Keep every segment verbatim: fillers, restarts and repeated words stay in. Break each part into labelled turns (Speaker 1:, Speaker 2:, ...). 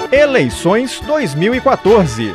Speaker 1: Eleições dois mil e quatorze.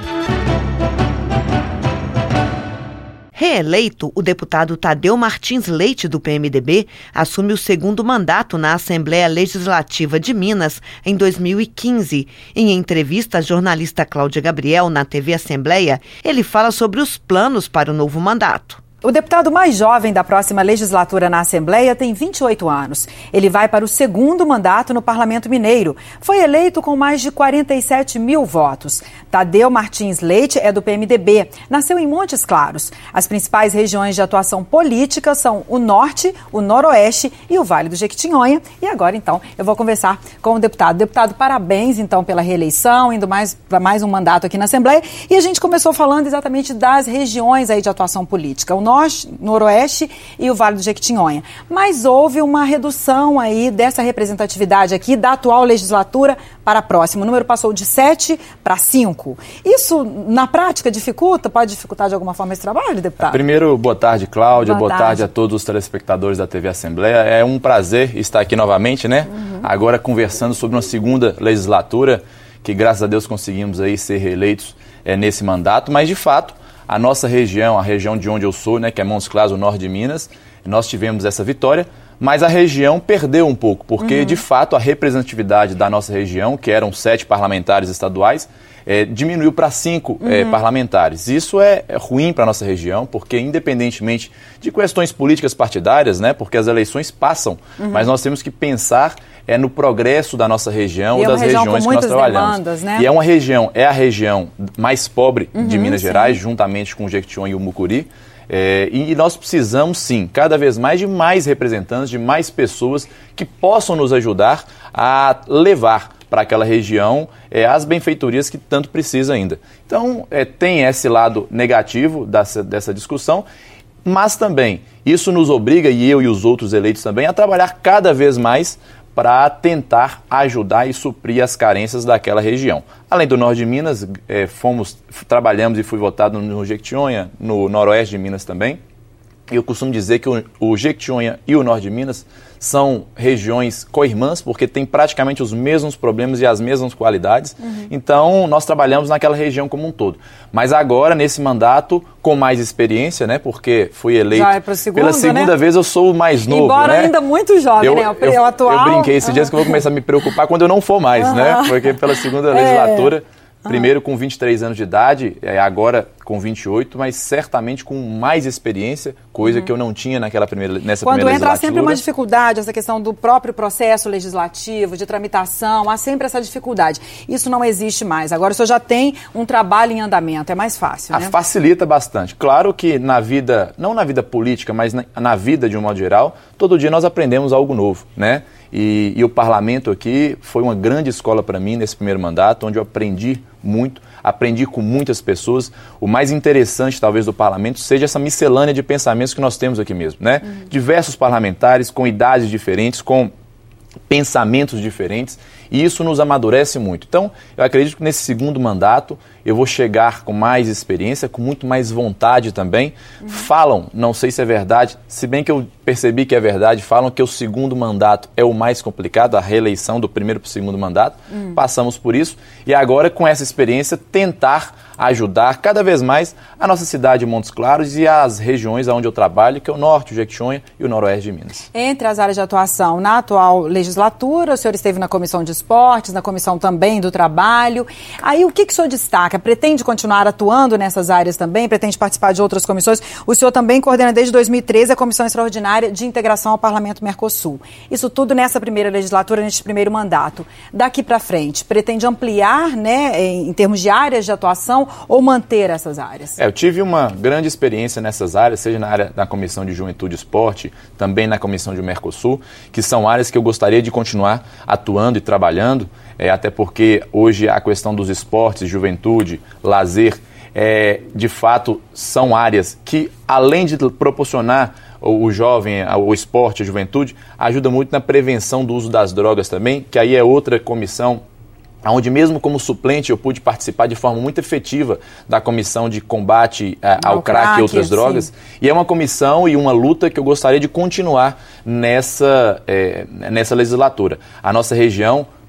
Speaker 2: Reeleito, o deputado Tadeu Martins Leite, do P M D B, assume o segundo mandato na Assembleia Legislativa de Minas em dois mil e quinze. Em entrevista à jornalista Cláudia Gabriel na T V Assembleia, ele fala sobre os planos para o novo mandato.
Speaker 3: O deputado mais jovem da próxima legislatura na Assembleia tem vinte e oito anos. Ele vai para o segundo mandato no Parlamento Mineiro. Foi eleito com mais de quarenta e sete mil votos. Tadeu Martins Leite é do P M D B. Nasceu em Montes Claros. As principais regiões de atuação política são o Norte, o Noroeste e o Vale do Jequitinhonha. E agora, então, eu vou conversar com o deputado. Deputado, parabéns, então, pela reeleição, indo mais para mais um mandato aqui na Assembleia. E a gente começou falando exatamente das regiões aí de atuação política. O Norte, Noroeste e o Vale do Jequitinhonha. Mas houve uma redução aí dessa representatividade aqui da atual legislatura para a próxima. O número passou de sete para cinco. Isso, na prática, dificulta? Pode dificultar de alguma forma esse trabalho, deputado?
Speaker 4: Primeiro, boa tarde, Cláudia.
Speaker 3: Boa,
Speaker 4: boa
Speaker 3: tarde.
Speaker 4: tarde a todos os telespectadores da T V Assembleia. É um prazer estar aqui novamente, né? Uhum. Agora conversando sobre uma segunda legislatura, que graças a Deus conseguimos aí ser reeleitos é, nesse mandato, mas de fato, a nossa região, a região de onde eu sou, né, que é Montes Claros, o norte de Minas, nós tivemos essa vitória, mas a região perdeu um pouco, porque uhum. de fato a representatividade da nossa região, que eram sete parlamentares estaduais, é, diminuiu para cinco uhum. é, parlamentares. Isso é, é ruim para a nossa região, porque independentemente de questões políticas partidárias, né, porque as eleições passam, uhum. mas nós temos que pensar é, no progresso da nossa região ou
Speaker 3: é
Speaker 4: das regiões que nós trabalhamos.
Speaker 3: Demandas, né?
Speaker 4: E é uma região, é a região mais pobre uhum, de Minas
Speaker 3: sim.
Speaker 4: Gerais, juntamente com o Jequitinhonha e o Mucuri. É, e nós precisamos, sim, cada vez mais de mais representantes, de mais pessoas que possam nos ajudar a levar para aquela região é, as benfeitorias que tanto precisa ainda. Então, é, tem esse lado negativo dessa, dessa discussão, mas também isso nos obriga, e eu e os outros eleitos também, a trabalhar cada vez mais para tentar ajudar e suprir as carências daquela região. Além do norte de Minas, é, fomos, trabalhamos e fui votado no Jequitinhonha, no noroeste de Minas também. Eu costumo dizer que o, o Jequitinhonha e o norte de Minas são regiões co-irmãs, porque têm praticamente os mesmos problemas e as mesmas qualidades. Uhum. Então, nós trabalhamos naquela região como um todo. Mas agora, nesse mandato, com mais experiência, né? Porque fui eleito
Speaker 3: Já é pro segundo,
Speaker 4: pela segunda
Speaker 3: né?
Speaker 4: vez, eu sou o mais novo,
Speaker 3: Embora
Speaker 4: né?
Speaker 3: ainda muito jovem,
Speaker 4: eu,
Speaker 3: né? O,
Speaker 4: eu,
Speaker 3: o atual...
Speaker 4: Eu brinquei esses dias que eu vou começar a me preocupar quando eu não for mais, uhum. né? Porque pela segunda legislatura... É. Primeiro com vinte e três anos de idade, agora com vinte e oito, mas certamente com mais experiência, coisa uhum. que eu não tinha naquela primeira, nessa
Speaker 3: Quando
Speaker 4: primeira legislatura.
Speaker 3: Quando entra sempre uma dificuldade, essa questão do próprio processo legislativo, de tramitação, há sempre essa dificuldade. Isso não existe mais. Agora o senhor já tem um trabalho em andamento, é mais fácil, né?
Speaker 4: Facilita bastante. Claro que na vida, não na vida política, mas na, na vida de um modo geral, todo dia nós aprendemos algo novo, né? E, e o parlamento aqui foi uma grande escola para mim nesse primeiro mandato, onde eu aprendi muito, aprendi com muitas pessoas. O mais interessante, talvez, do parlamento seja essa miscelânea de pensamentos que nós temos aqui mesmo, né? Uhum. Diversos parlamentares com idades diferentes, com pensamentos diferentes, e isso nos amadurece muito. Então, eu acredito que nesse segundo mandato eu vou chegar com mais experiência, com muito mais vontade também. Uhum. Falam, não sei se é verdade, se bem que eu percebi que é verdade, falam que o segundo mandato é o mais complicado, a reeleição do primeiro para o segundo mandato. Uhum. Passamos por isso, e agora com essa experiência tentar ajudar cada vez mais a nossa cidade de Montes Claros e as regiões onde eu trabalho, que é o norte, o Jequitinhonha e o noroeste de Minas.
Speaker 3: Entre as áreas de atuação na atual legislatura, o senhor esteve na Comissão de Esportes, na Comissão também do Trabalho. Aí o que, que o senhor destaca? Pretende continuar atuando nessas áreas também? Pretende participar de outras comissões? O senhor também coordena desde dois mil e treze a Comissão Extraordinária de Integração ao Parlamento Mercosul. Isso tudo nessa primeira legislatura, neste primeiro mandato. Daqui para frente, pretende ampliar, né, em termos de áreas de atuação, ou manter essas áreas?
Speaker 4: É, eu tive uma grande experiência nessas áreas, seja na área da Comissão de Juventude e Esporte, também na Comissão de Mercosul, que são áreas que eu gostaria de continuar atuando e trabalhando, é, até porque hoje a questão dos esportes, juventude, lazer, é, de fato são áreas que, além de proporcionar o jovem, o esporte, a juventude, ajuda muito na prevenção do uso das drogas também, que aí é outra comissão onde mesmo como suplente eu pude participar de forma muito efetiva da comissão de combate uh, ao, ao crack, crack e outras sim. drogas. E é uma comissão e uma luta que eu gostaria de continuar nessa, é, nessa legislatura. A nossa região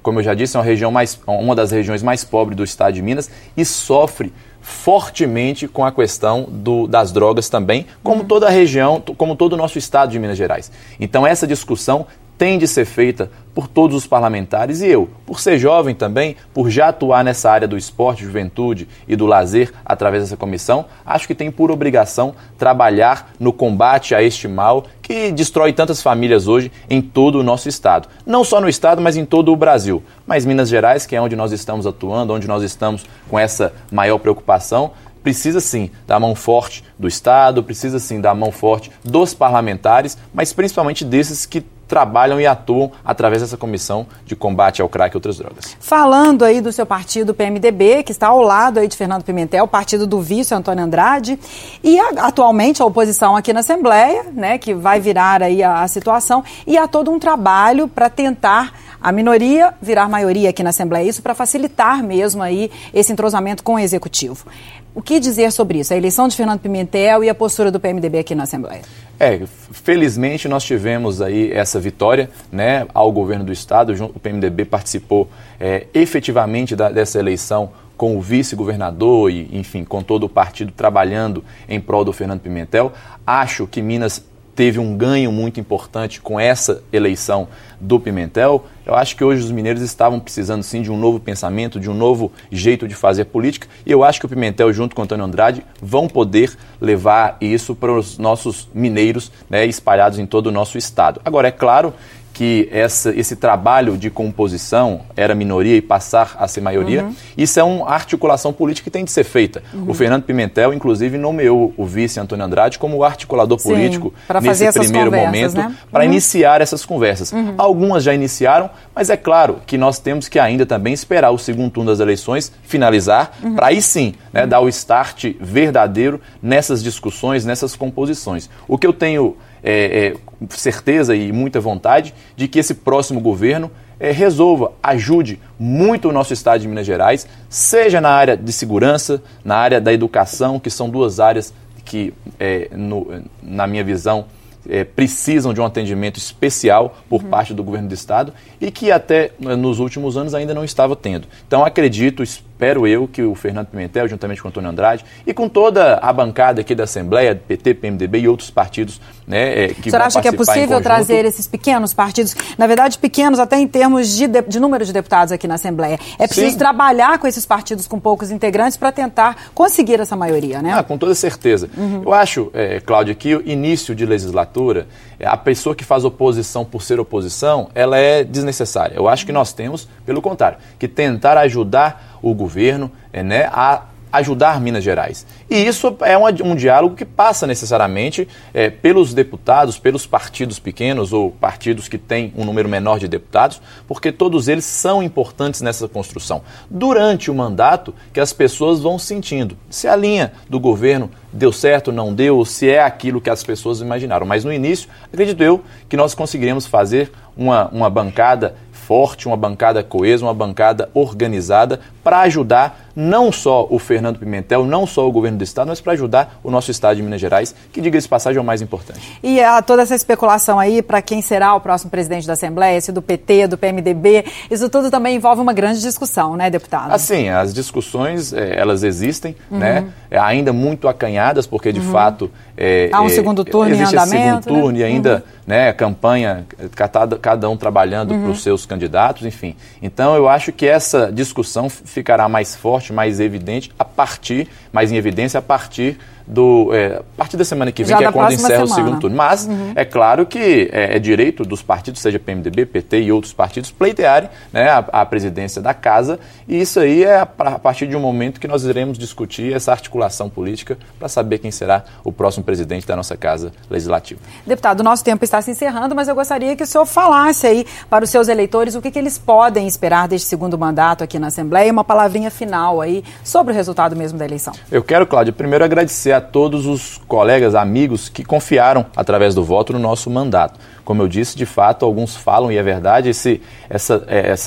Speaker 4: como eu já disse, é uma, região mais, uma das regiões mais pobres do estado de Minas e sofre fortemente com a questão do, das drogas também, como toda a região, como todo o nosso estado de Minas Gerais. Então essa discussão tem de ser feita por todos os parlamentares e eu, por ser jovem também, por já atuar nessa área do esporte, juventude e do lazer através dessa comissão, acho que tem por obrigação trabalhar no combate a este mal que destrói tantas famílias hoje em todo o nosso estado. Não só no estado, mas em todo o Brasil. Mas Minas Gerais, que é onde nós estamos atuando, onde nós estamos com essa maior preocupação, precisa sim da mão forte do Estado, precisa sim da mão forte dos parlamentares, mas principalmente desses que trabalham e atuam através dessa comissão de combate ao crack e outras drogas.
Speaker 3: Falando aí do seu partido P M D B, que está ao lado aí de Fernando Pimentel, partido do vice Antônio Andrade, e a, atualmente a oposição aqui na Assembleia, né, que vai virar aí a, a situação, e há todo um trabalho para tentar a minoria virar maioria aqui na Assembleia, isso para facilitar mesmo aí esse entrosamento com o Executivo. O que dizer sobre isso? A eleição de Fernando Pimentel e a postura do P M D B aqui na Assembleia?
Speaker 4: É, felizmente nós tivemos aí essa vitória, né, ao governo do Estado. O P M D B participou é, efetivamente da, dessa eleição com o vice-governador e, enfim, com todo o partido trabalhando em prol do Fernando Pimentel. Acho que Minas teve um ganho muito importante com essa eleição do Pimentel. Eu acho que hoje os mineiros estavam precisando sim de um novo pensamento, de um novo jeito de fazer política, e eu acho que o Pimentel junto com o Antônio Andrade vão poder levar isso para os nossos mineiros, né, espalhados em todo o nosso estado. Agora, é claro que essa, esse trabalho de composição era minoria e passar a ser maioria, uhum. isso é uma articulação política que tem de ser feita. Uhum. O Fernando Pimentel, inclusive, nomeou o vice Antônio Andrade como o articulador Sim, político nesse primeiro momento, né? para uhum. iniciar essas conversas. Uhum. Algumas já iniciaram, mas é claro que nós temos que ainda também esperar o segundo turno das eleições finalizar, uhum. para aí sim né, uhum. dar o start verdadeiro nessas discussões, nessas composições. O que eu tenho É, é, certeza e muita vontade de que esse próximo governo é, resolva, ajude muito o nosso estado de Minas Gerais, seja na área de segurança, na área da educação, que são duas áreas que, é, no, na minha visão, é, precisam de um atendimento especial por uhum. parte do governo do estado e que até nos últimos anos ainda não estava tendo. Então acredito, espero eu, que o Fernando Pimentel, juntamente com o Antônio Andrade e com toda a bancada aqui da Assembleia, P T, P M D B e outros partidos, né, que vão participar em conjunto. O senhor acha que é possível
Speaker 3: trazer esses pequenos partidos, na verdade pequenos até em termos de, de, de número de deputados aqui na Assembleia? É preciso Sim. trabalhar com esses partidos com poucos integrantes para tentar conseguir essa maioria, né?
Speaker 4: Ah, com toda certeza. Uhum. Eu acho, é, Cláudia, que o início de legislatura, a pessoa que faz oposição por ser oposição, ela é desnecessária. Eu acho que nós temos, pelo contrário, que tentar ajudar o governo é, né, a ajudar Minas Gerais. E isso é um, um diálogo que passa necessariamente é, pelos deputados, pelos partidos pequenos ou partidos que têm um número menor de deputados, porque todos eles são importantes nessa construção. Durante o mandato, que as pessoas vão sentindo se a linha do governo deu certo, não deu, se é aquilo que as pessoas imaginaram. Mas no início, acredito eu, que nós conseguiremos fazer uma, uma bancada forte, uma bancada coesa, uma bancada organizada para ajudar não só o Fernando Pimentel, não só o governo do estado, mas para ajudar o nosso estado de Minas Gerais, que, diga-se de passagem, é o mais importante.
Speaker 3: E a, toda essa especulação aí para quem será o próximo presidente da Assembleia, se do P T, do P M D B, isso tudo também envolve uma grande discussão, né, deputado?
Speaker 4: Assim, as discussões, é, elas existem, uhum. né, é, ainda muito acanhadas, porque de uhum. fato... É,
Speaker 3: Há um segundo turno
Speaker 4: é,
Speaker 3: em andamento,
Speaker 4: esse segundo turno
Speaker 3: né?
Speaker 4: e ainda,
Speaker 3: uhum.
Speaker 4: né, a campanha, cada, cada um trabalhando uhum. para os seus candidatos, enfim. Então, eu acho que essa discussão ficará mais forte, mais evidente, a partir, mais em evidência, a partir do, é, a partir da semana que vem, Já que é quando encerra semana. o segundo turno. Mas, uhum. é claro que é, é direito dos partidos, seja P M D B, P T e outros partidos, pleitearem, né, a, a presidência da casa, e isso aí é a, a partir de um momento que nós iremos discutir essa articulação política para saber quem será o próximo presidente da nossa Casa Legislativa.
Speaker 3: Deputado, o nosso tempo está se encerrando, mas eu gostaria que o senhor falasse aí para os seus eleitores o que, que eles podem esperar deste segundo mandato aqui na Assembleia, uma palavrinha final aí sobre o resultado mesmo da eleição.
Speaker 4: Eu quero, Cláudia, primeiro agradecer a todos os colegas, amigos que confiaram através do voto no nosso mandato. Como eu disse, de fato, alguns falam, e é verdade, esse, essa, essa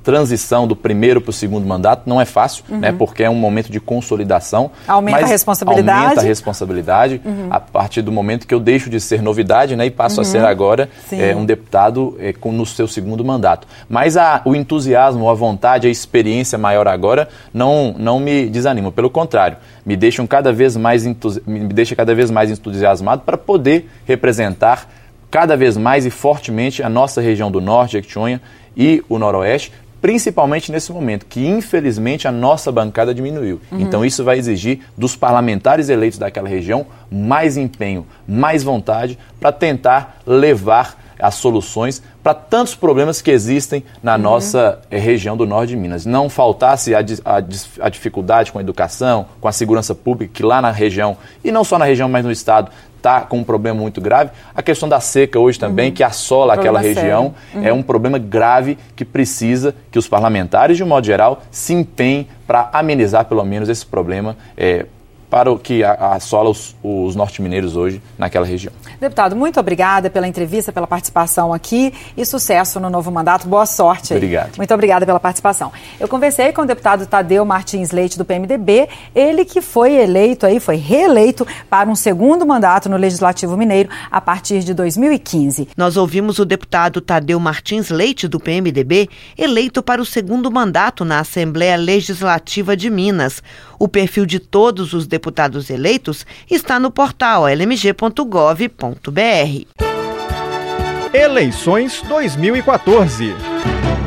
Speaker 4: transição do primeiro para o segundo mandato não é fácil, uhum. né, porque é um momento de consolidação.
Speaker 3: Aumenta
Speaker 4: mas
Speaker 3: a responsabilidade.
Speaker 4: Aumenta a responsabilidade uhum. a partir do momento que eu deixo de ser novidade, né, e passo uhum. a ser agora é, um deputado é, com, no seu segundo mandato. Mas a, o entusiasmo, a vontade, a experiência maior agora não, não me desanima. Pelo contrário, me deixam cada vez mais entusi- me deixa cada vez mais entusiasmado para poder representar cada vez mais e fortemente a nossa região do Norte, Jequitinhonha e o Noroeste, principalmente nesse momento, que infelizmente a nossa bancada diminuiu. Uhum. Então isso vai exigir dos parlamentares eleitos daquela região mais empenho, mais vontade para tentar levar as soluções para tantos problemas que existem na uhum. nossa eh, região do Norte de Minas. Não faltasse a, a, a dificuldade com a educação, com a segurança pública, que lá na região, e não só na região, mas no estado, está com um problema muito grave. A questão da seca hoje também, uhum. que assola aquela região, uhum. é um problema grave que precisa que os parlamentares, de um modo geral, se empenhem para amenizar pelo menos esse problema é, para o que assola os, os norte-mineiros hoje naquela região.
Speaker 3: Deputado, muito obrigada pela entrevista, pela participação aqui e sucesso no novo mandato. Boa sorte aí.
Speaker 4: Obrigado.
Speaker 3: Muito obrigada pela participação. Eu conversei com o deputado Tadeu Martins Leite, do P M D B, ele que foi eleito aí, foi reeleito para um segundo mandato no Legislativo Mineiro a partir de dois mil e quinze.
Speaker 2: Nós ouvimos o deputado Tadeu Martins Leite, do P M D B, eleito para o segundo mandato na Assembleia Legislativa de Minas. O perfil de todos os deputados eleitos está no portal l m g ponto gov ponto b r.
Speaker 1: Eleições dois mil e quatorze.